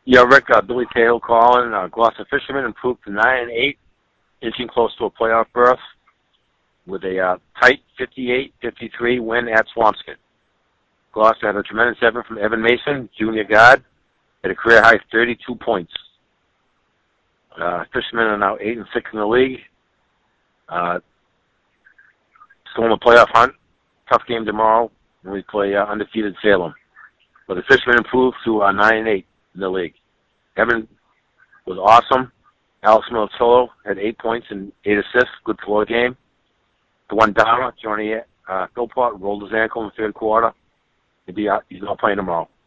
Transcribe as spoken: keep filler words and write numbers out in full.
Yeah, Rick, uh, Billy Cahill calling. Uh, Gloucester Fishermen improved to nine and eight, inching close to a playoff berth with a uh, tight fifty-eight fifty-three win at Swampscott. Gloucester had a tremendous effort from Evan Mason, junior guard, at a career high thirty-two points. Uh, Fishermen are now eight and six in the league. Uh, still in the playoff hunt. Tough game tomorrow when we play uh, undefeated Salem. But the Fishermen improved to uh, nine and eight in the league. Evan was awesome. Alex Militello had eight points and eight assists. Good floor game. The one Dara, Johnny uh, Philpott, rolled his ankle in the third quarter. He'll be out, he's not playing tomorrow.